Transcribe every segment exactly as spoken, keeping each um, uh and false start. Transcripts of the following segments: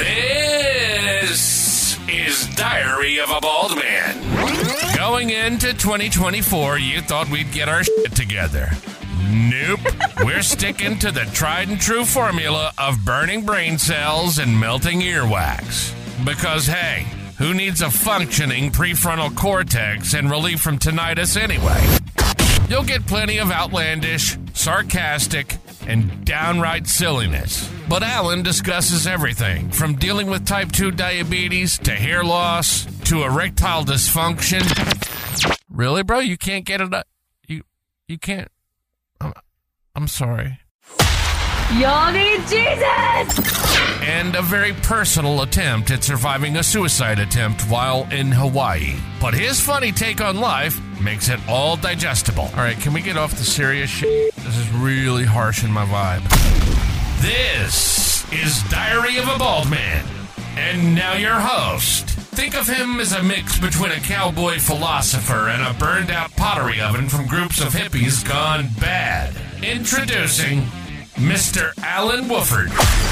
This is Diary of a Bald Man. Going into twenty twenty-four, you thought we'd get our shit together. Nope. We're sticking to the tried and true formula of burning brain cells and melting earwax. Because, hey, who needs a functioning prefrontal cortex and relief from tinnitus anyway? You'll get plenty of outlandish, sarcastic, and downright silliness. But Alan discusses everything from dealing with type two diabetes to hair loss to erectile dysfunction. Really, bro? You can't get it up? You, you can't? I'm, I'm sorry. Y'all need Jesus! And a very personal attempt at surviving a suicide attempt while in Hawaii. But his funny take on life makes it all digestible. All right, can we get off the serious shit? This is really harsh in my vibe. This is Diary of a Bald Man. And now your host. Think of him as a mix between a cowboy philosopher and a burned-out pottery oven from groups of hippies gone bad. Introducing Mister Alan Wooford.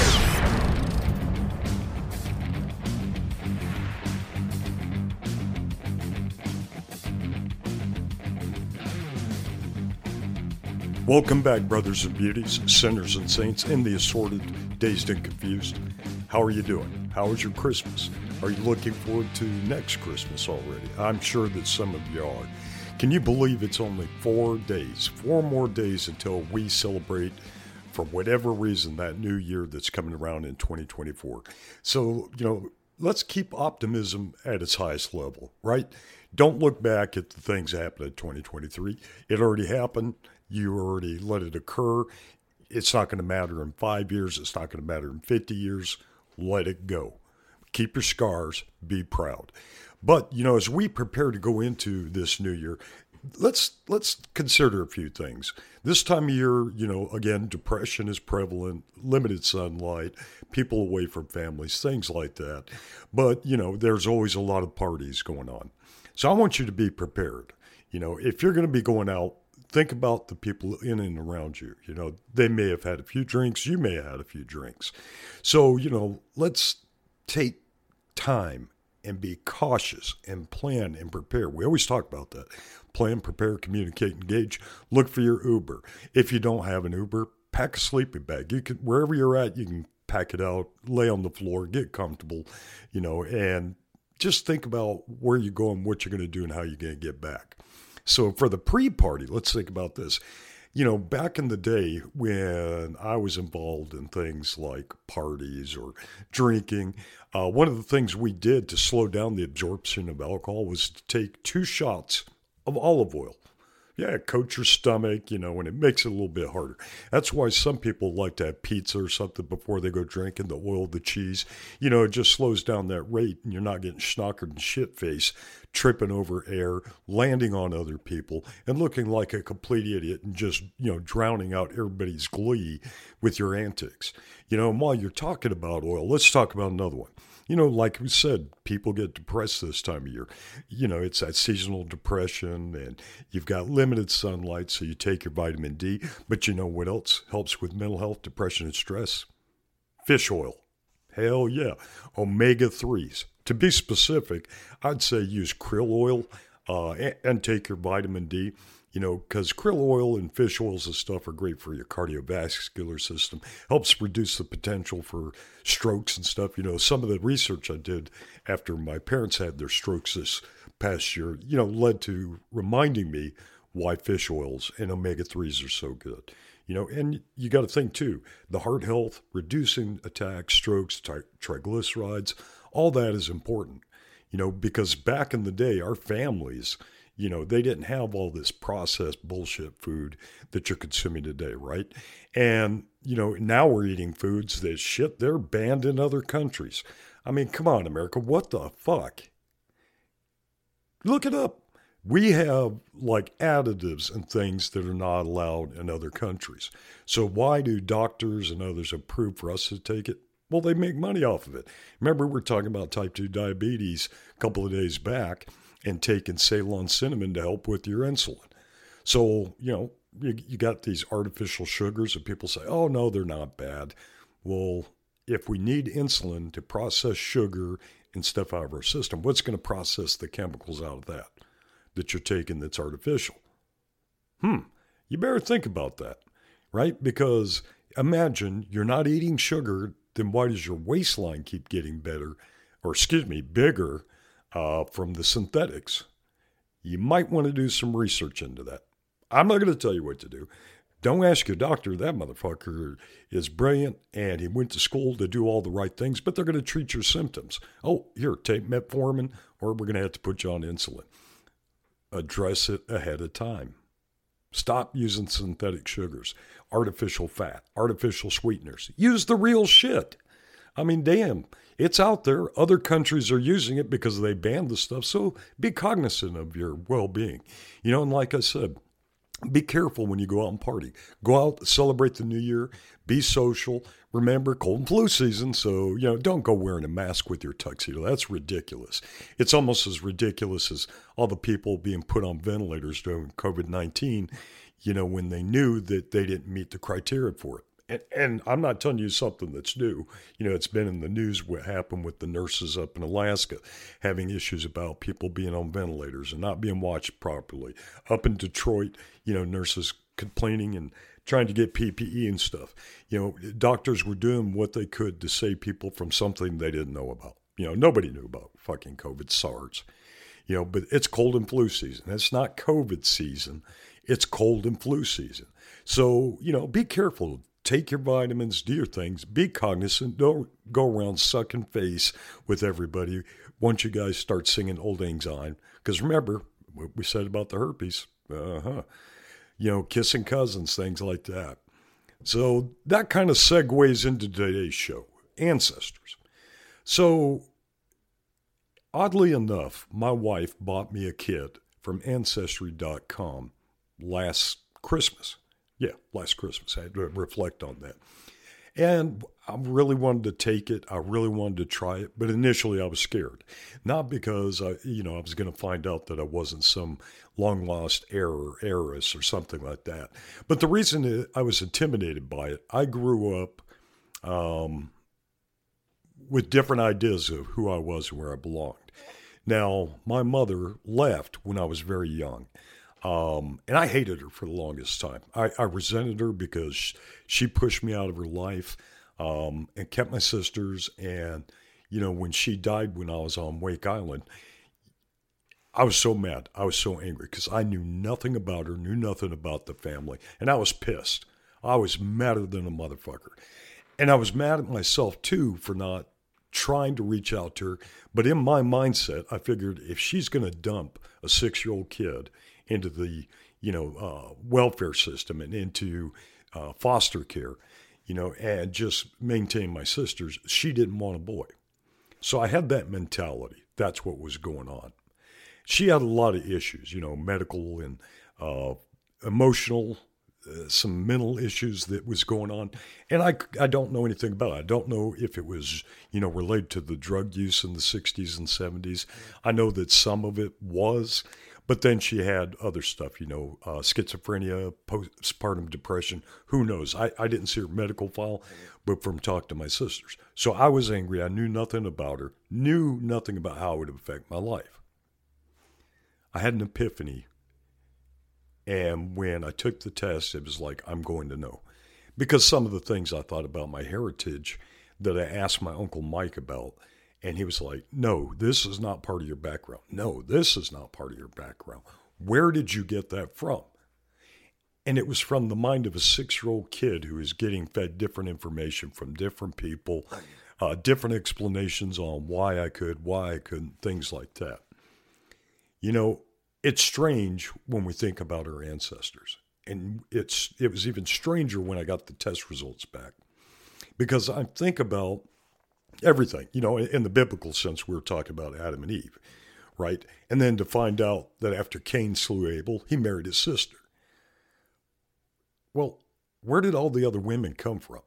Welcome back, brothers and beauties, sinners and saints, and the assorted, dazed and confused. How are you doing? How was your Christmas? Are you looking forward to next Christmas already? I'm sure that some of you are. Can you believe it's only four days, four more days until we celebrate, for whatever reason, that new year that's coming around in twenty twenty-four? So, you know, let's keep optimism at its highest level, right? Don't look back at the things that happened in twenty twenty-three. It already happened. You already let it occur. It's not going to matter in five years. It's not going to matter in fifty years. Let it go. Keep your scars. Be proud. But, you know, as we prepare to go into this new year, let's let's consider a few things. This time of year, you know, again, depression is prevalent, limited sunlight, people away from families, things like that. But, you know, there's always a lot of parties going on. So I want you to be prepared. You know, if you're going to be going out, think about the people in and around you. You know, they may have had a few drinks. You may have had a few drinks. So, you know, let's take time and be cautious and plan and prepare. We always talk about that. Plan, prepare, communicate, engage. Look for your Uber. If you don't have an Uber, pack a sleeping bag. You can, wherever you're at, you can pack it out, lay on the floor, get comfortable, you know, and just think about where you're going, what you're going to do, and how you're going to get back. So for the pre-party, let's think about this. You know, back in the day when I was involved in things like parties or drinking, uh, one of the things we did to slow down the absorption of alcohol was to take two shots of olive oil. Yeah, coat your stomach, you know, and it makes it a little bit harder. That's why some people like to have pizza or something before they go drinking, the oil, the cheese. You know, it just slows down that rate, and you're not getting schnockered and shit-faced, tripping over air, landing on other people, and looking like a complete idiot and just, you know, drowning out everybody's glee with your antics. You know, and while you're talking about oil, let's talk about another one. You know, like we said, people get depressed this time of year. You know, it's that seasonal depression, and you've got limited sunlight, so you take your vitamin D. But you know what else helps with mental health, depression, and stress? Fish oil. Hell yeah. omega threes. To be specific, I'd say use krill oil uh, and, and take your vitamin D. You know, because krill oil and fish oils and stuff are great for your cardiovascular system. Helps reduce the potential for strokes and stuff. You know, some of the research I did after my parents had their strokes this past year, you know, led to reminding me why fish oils and omega threes are so good. You know, and you got to think, too, the heart health, reducing attacks, strokes, tri- triglycerides, all that is important. You know, because back in the day, our families, you know, they didn't have all this processed bullshit food that you're consuming today, right? And, you know, now we're eating foods that shit, they're banned in other countries. I mean, come on, America, what the fuck? Look it up. We have like additives and things that are not allowed in other countries. So why do doctors and others approve for us to take it? Well, they make money off of it. Remember, we were talking about type two diabetes a couple of days back, and taking Ceylon cinnamon to help with your insulin. So, you know, you, you got these artificial sugars and people say, oh, no, they're not bad. Well, if we need insulin to process sugar and stuff out of our system, what's going to process the chemicals out of that that you're taking that's artificial? Hmm, you better think about that, right? Because imagine you're not eating sugar, then why does your waistline keep getting better, or excuse me, bigger uh, from the synthetics? You might want to do some research into that. I'm not going to tell you what to do. Don't ask your doctor. That motherfucker is brilliant, and he went to school to do all the right things, but they're going to treat your symptoms. Oh, here, take metformin, or we're going to have to put you on insulin. Address it ahead of time. Stop using synthetic sugars, artificial fat, artificial sweeteners. Use the real shit. I mean, damn, it's out there. Other countries are using it because they banned the stuff, so be cognizant of your well-being. You know, and like I said, be careful when you go out and party. Go out, celebrate the new year, be social. Remember, cold and flu season, so, you know, don't go wearing a mask with your tuxedo. That's ridiculous. It's almost as ridiculous as all the people being put on ventilators during covid nineteen, you know, when they knew that they didn't meet the criteria for it. And, and I'm not telling you something that's new. You know, it's been in the news what happened with the nurses up in Alaska having issues about people being on ventilators and not being watched properly. Up in Detroit, you know, nurses complaining and trying to get P P E and stuff. You know, doctors were doing what they could to save people from something they didn't know about. You know, nobody knew about fucking COVID, SARS. You know, but it's cold and flu season. It's not COVID season. It's cold and flu season. So, you know, be careful. Take your vitamins, do your things, be cognizant. Don't go around sucking face with everybody once you guys start singing Old Lang Syne. Because remember, what we said about the herpes, uh-huh. You know, kissing cousins, things like that. So that kind of segues into today's show, ancestors. So oddly enough, my wife bought me a kit from Ancestry dot com last Christmas. Yeah, last Christmas. I had to reflect on that. And I really wanted to take it. I really wanted to try it. But initially I was scared. Not because, I, you know, I was going to find out that I wasn't some long-lost heir or heiress or something like that. But the reason I was intimidated by it, I grew up um, with different ideas of who I was and where I belonged. Now, my mother left when I was very young. Um, and I hated her for the longest time. I, I resented her because she pushed me out of her life um, and kept my sisters. And, you know, when she died when I was on Wake Island, I was so mad. I was so angry because I knew nothing about her, knew nothing about the family. And I was pissed. I was madder than a motherfucker. And I was mad at myself, too, for not trying to reach out to her. But in my mindset, I figured if she's going to dump a six-year-old kid into the, you know, uh, welfare system and into uh, foster care, you know, and just maintain my sisters, she didn't want a boy. So I had that mentality. That's what was going on. She had a lot of issues, you know, medical and uh, emotional, uh, some mental issues that was going on. And I, I don't know anything about it. I don't know if it was, you know, related to the drug use in the sixties and seventies. I know that some of it was. But then she had other stuff, you know, uh, schizophrenia, postpartum depression. Who knows? I, I didn't see her medical file, but from talking to my sisters. So I was angry. I knew nothing about her, knew nothing about how it would affect my life. I had an epiphany. And when I took the test, it was like, I'm going to know. Because some of the things I thought about my heritage that I asked my Uncle Mike about, and he was like, no, this is not part of your background. No, this is not part of your background. Where did you get that from? And it was from the mind of a six-year-old kid who is getting fed different information from different people, uh, different explanations on why I could, why I couldn't, things like that. You know, it's strange when we think about our ancestors. And it's it was even stranger when I got the test results back. Because I think about everything, you know, in the biblical sense, we were talking about Adam and Eve, right? And then to find out that after Cain slew Abel, he married his sister. Well, where did all the other women come from?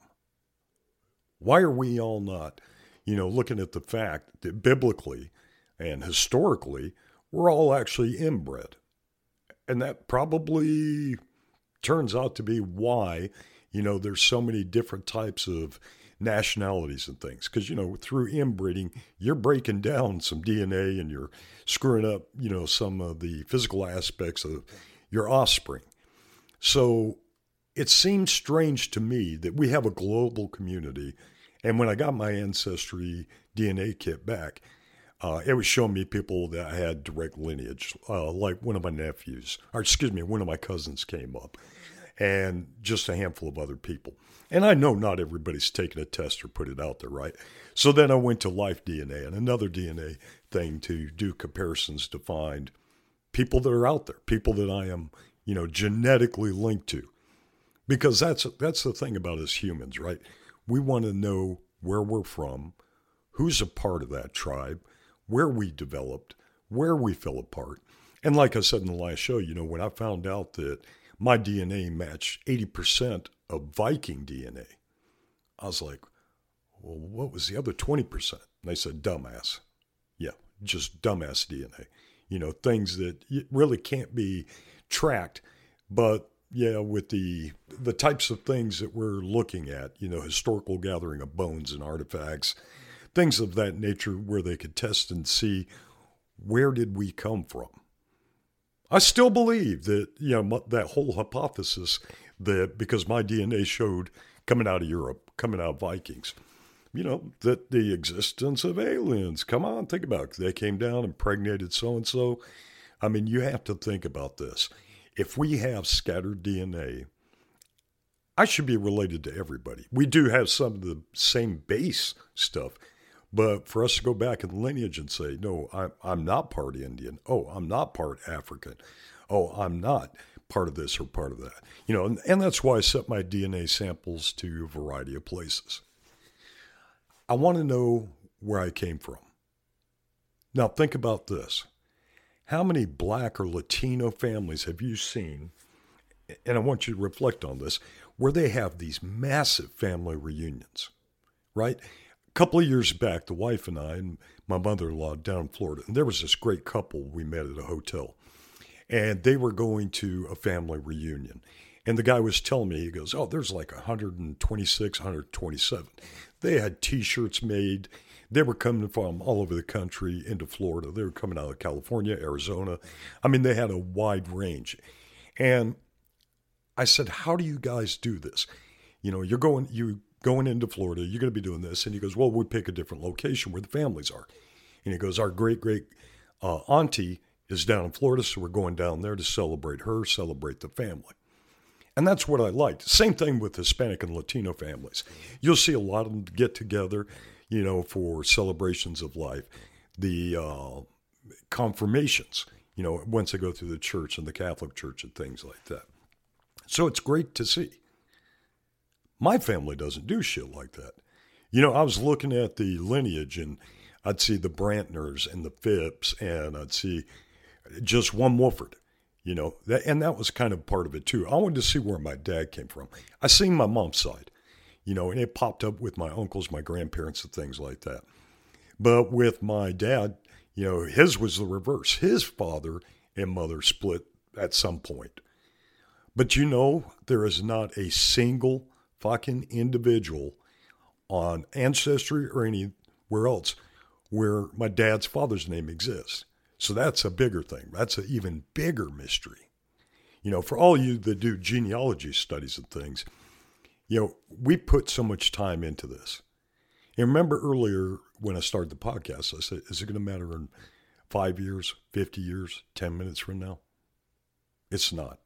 Why are we all not, you know, looking at the fact that biblically and historically, we're all actually inbred? And that probably turns out to be why, you know, there's so many different types of nationalities and things. Because, you know, through inbreeding, you're breaking down some D N A and you're screwing up, you know, some of the physical aspects of your offspring. So it seems strange to me that we have a global community. And when I got my Ancestry D N A kit back, uh, it was showing me people that had direct lineage, uh, like one of my nephews, or excuse me, one of my cousins came up, and just a handful of other people. And I know not everybody's taken a test or put it out there, right? So then I went to Life D N A and another D N A thing to do comparisons to find people that are out there, people that I am, you know, genetically linked to. Because that's that's the thing about us humans, right? We want to know where we're from, who's a part of that tribe, where we developed, where we fell apart. And like I said in the last show, you know, when I found out that my D N A matched eighty percent of Viking D N A, I was like, well, what was the other twenty percent? And they said, dumbass. Yeah, just dumbass D N A. You know, things that really can't be tracked, but yeah, with the the types of things that we're looking at, you know, historical gathering of bones and artifacts, things of that nature where they could test and see where did we come from. I still believe that, you know, that whole hypothesis that because my D N A showed coming out of Europe, coming out of Vikings, you know, that the existence of aliens, come on, think about it. They came down, impregnated so-and-so. I mean, you have to think about this. If we have scattered D N A, I should be related to everybody. We do have some of the same base stuff, but for us to go back in the lineage and say, no, I, I'm not part Indian. Oh, I'm not part African. Oh, I'm not part of this or part of that. You know, and, and that's why I set my D N A samples to a variety of places. I want to know where I came from. Now, think about this. How many Black or Latino families have you seen, and I want you to reflect on this, where they have these massive family reunions, right? A couple of years back, the wife and I and my mother-in-law down in Florida, and there was this great couple we met at a hotel, and they were going to a family reunion. And the guy was telling me, he goes, oh, there's like one hundred twenty-six, one hundred twenty-seven. They had T-shirts made. They were coming from all over the country into Florida. They were coming out of California, Arizona. I mean, they had a wide range. And I said, how do you guys do this? You know, you're going, you going into Florida, you're going to be doing this. And he goes, well, we pick a different location where the families are. And he goes, our great, great uh, auntie is down in Florida, so we're going down there to celebrate her, celebrate the family. And that's what I liked. Same thing with Hispanic and Latino families. You'll see a lot of them get together, you know, for celebrations of life. The uh, confirmations, you know, once they go through the church and the Catholic Church and things like that. So it's great to see. My family doesn't do shit like that. You know, I was looking at the lineage and I'd see the Brantners and the Phipps and I'd see just one Wolford. You know, that, and that was kind of part of it too. I wanted to see where my dad came from. I seen my mom's side, you know, and it popped up with my uncles, my grandparents, and things like that. But with my dad, you know, his was the reverse. His father and mother split at some point. But you know, there is not a single fucking individual on Ancestry or anywhere else where my dad's father's name exists. So that's a bigger thing. That's an even bigger mystery. You know, for all you that do genealogy studies and things, you know, we put so much time into this. And remember earlier when I started the podcast, I said, is it going to matter in five years, fifty years, ten minutes from now? It's not.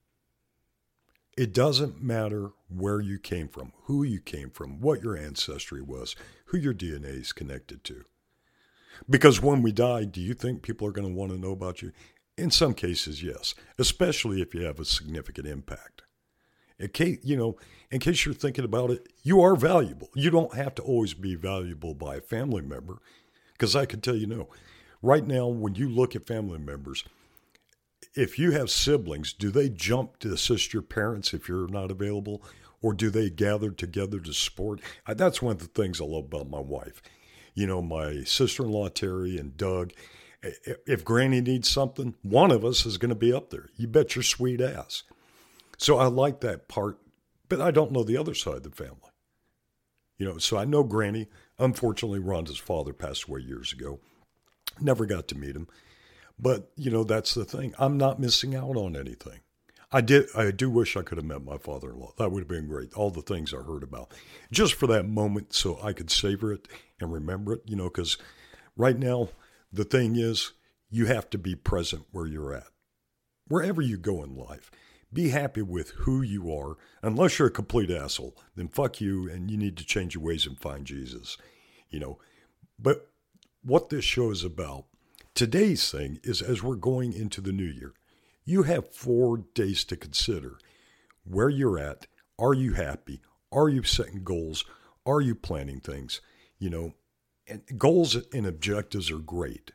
It doesn't matter where you came from, who you came from, what your ancestry was, who your D N A is connected to. Because when we die, do you think people are going to want to know about you? In some cases, yes, especially if you have a significant impact. In case, you know, in case you're thinking about it, you are valuable. You don't have to always be valuable by a family member. Because I can tell you, no, right now, when you look at family members, if you have siblings, do they jump to assist your parents if you're not available? Or do they gather together to support? That's one of the things I love about my wife. You know, my sister-in-law, Terry, and Doug, if Granny needs something, one of us is going to be up there. You bet your sweet ass. So I like that part, but I don't know the other side of the family. You know, so I know Granny. Unfortunately, Rhonda's father passed away years ago. Never got to meet him. But, you know, that's the thing. I'm not missing out on anything. I did. I do wish I could have met my father-in-law. That would have been great. All the things I heard about. Just for that moment so I could savor it and remember it, you know, because right now, the thing is, you have to be present where you're at. Wherever you go in life, be happy with who you are. Unless you're a complete asshole, then fuck you and you need to change your ways and find Jesus, you know. But what this show is about, today's thing is as we're going into the new year, you have four days to consider where you're at. Are you happy? Are you setting goals? Are you planning things? You know, and goals and objectives are great.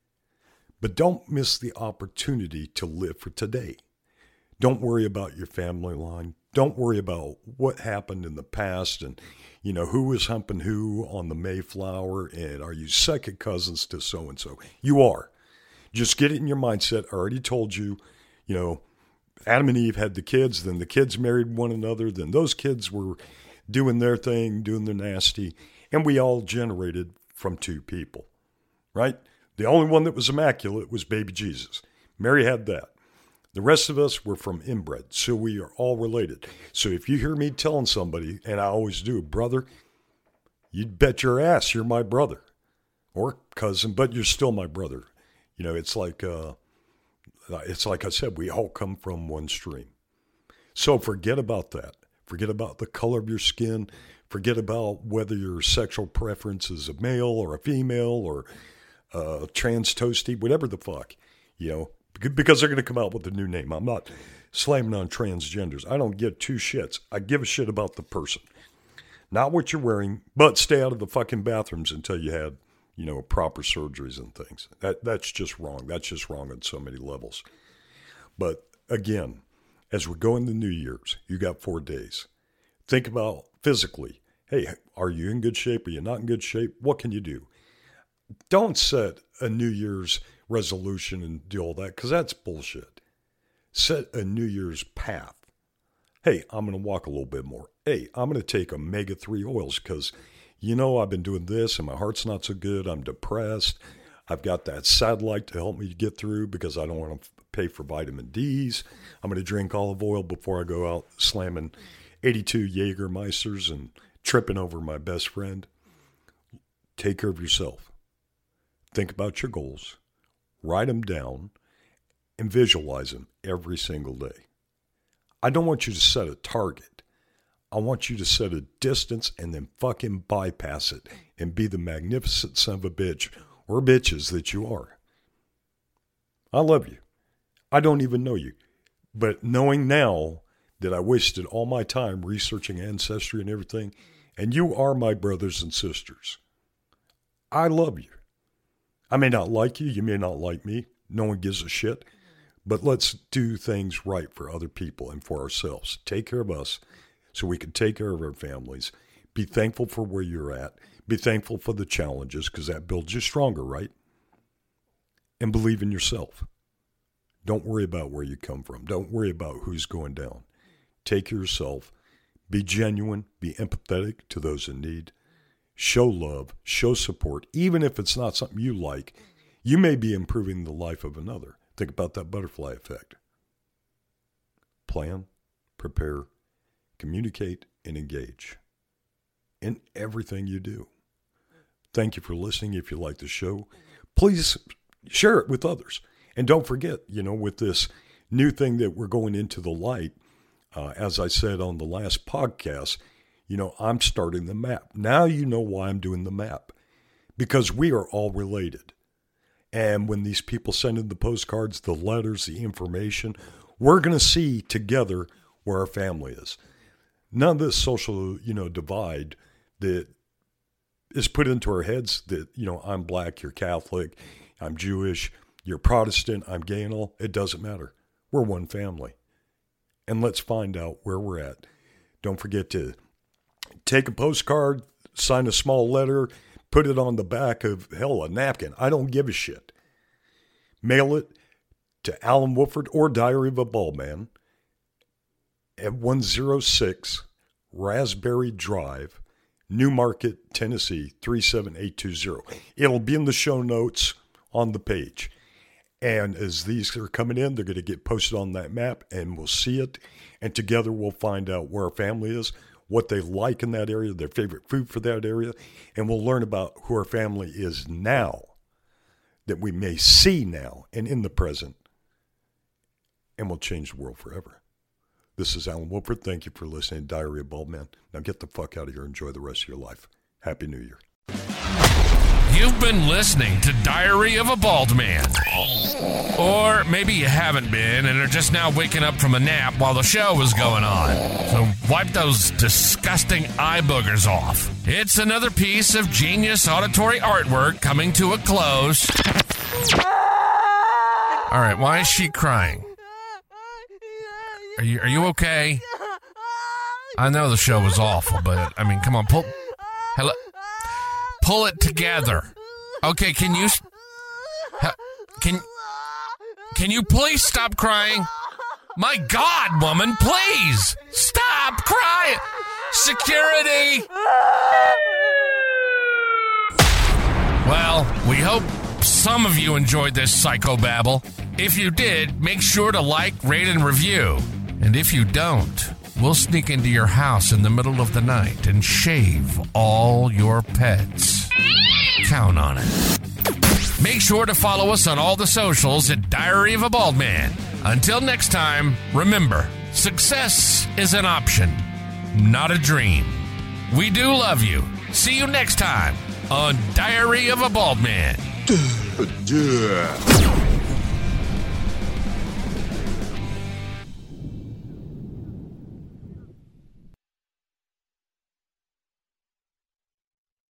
But don't miss the opportunity to live for today. Don't worry about your family line. Don't worry about what happened in the past and, you know, who was humping who on the Mayflower and are you second cousins to so-and-so. You are. Just get it in your mindset. I already told you, you know, Adam and Eve had the kids, then the kids married one another, then those kids were doing their thing, doing their nasty, and we all generated from two people, right? The only one that was immaculate was baby Jesus. Mary had that. The rest of us were from inbred, so we are all related. So if you hear me telling somebody, and I always do, brother, you'd bet your ass you're my brother or cousin, but you're still my brother. You know, it's like, uh, it's like I said, we all come from one stream. So forget about that. Forget about the color of your skin. Forget about whether your sexual preference is a male or a female or uh, trans toasty, whatever the fuck, you know. Because they're going to come out with a new name. I'm not slamming on transgenders. I don't give two shits. I give a shit about the person. Not what you're wearing, but stay out of the fucking bathrooms until you had, you know, proper surgeries and things. That That's just wrong. That's just wrong on so many levels. But again, as we go into New Year's, you got four days. Think about physically. Hey, are you in good shape? Are you not in good shape? What can you do? Don't set a New Year's resolution and do all that, because that's bullshit. Set a New Year's path. Hey, I'm going to walk a little bit more. Hey, I'm going to take omega three oils because, you know, I've been doing this and my heart's not so good. I'm depressed. I've got that satellite to help me get through because I don't want to pay for vitamin D's. I'm going to drink olive oil before I go out slamming eighty-two Jägermeisters and tripping over my best friend. Take care of yourself. Think about your goals. Write them down and visualize them every single day. I don't want you to set a target. I want you to set a distance and then fucking bypass it and be the magnificent son of a bitch or bitches that you are. I love you. I don't even know you. But knowing now that I wasted all my time researching ancestry and everything, and you are my brothers and sisters, I love you. I may not like you. You may not like me. No one gives a shit. But let's do things right for other people and for ourselves. Take care of us so we can take care of our families. Be thankful for where you're at. Be thankful for the challenges because that builds you stronger, right? And believe in yourself. Don't worry about where you come from. Don't worry about who's going down. Take care of yourself. Be genuine. Be empathetic to those in need. Show love, show support, even if it's not something you like. You may be improving the life of another. Think about that butterfly effect. Plan, prepare, communicate, and engage in everything you do. Thank you for listening. If you like the show, please share it with others. And don't forget, you know, with this new thing that we're going into the light, uh, as I said on the last podcast, you know, I'm starting the map. Now you know why I'm doing the map. Because we are all related. And when these people send in the postcards, the letters, the information, we're going to see together where our family is. None of this social, you know, divide that is put into our heads that, you know, I'm black, you're Catholic, I'm Jewish, you're Protestant, I'm gay and all. It doesn't matter. We're one family. And let's find out where we're at. Don't forget to take a postcard, sign a small letter, put it on the back of, hell, a napkin. I don't give a shit. Mail it to Alan Woolford or Diary of a Bald Man at one oh six Raspberry Drive, Newmarket, Tennessee, three seven eight two zero. It'll be in the show notes on the page. And as these are coming in, they're going to get posted on that map, and we'll see it. And together we'll find out where our family is, what they like in that area, their favorite food for that area, and we'll learn about who our family is now, that we may see now and in the present, and we'll change the world forever. This is Alan Wolford. Thank you for listening to Diary of a Bald Man. Now get the fuck out of here and enjoy the rest of your life. Happy New Year. You've been listening to Diary of a Bald Man. Or maybe you haven't been and are just now waking up from a nap while the show was going on. So wipe those disgusting eye boogers off. It's another piece of genius auditory artwork coming to a close. All right, why is she crying? Are you, are you okay? I know the show was awful, but, I mean, come on, pull... Hello? Pull it together. Okay, can you... Can... Can you please stop crying? My God, woman, please! Stop crying! Security! Well, we hope some of you enjoyed this psychobabble. If you did, make sure to like, rate, and review. And if you don't, we'll sneak into your house in the middle of the night and shave all your pets. Count on it. Make sure to follow us on all the socials at Diary of a Bald Man. Until next time, remember, success is an option, not a dream. We do love you. See you next time on Diary of a Bald Man.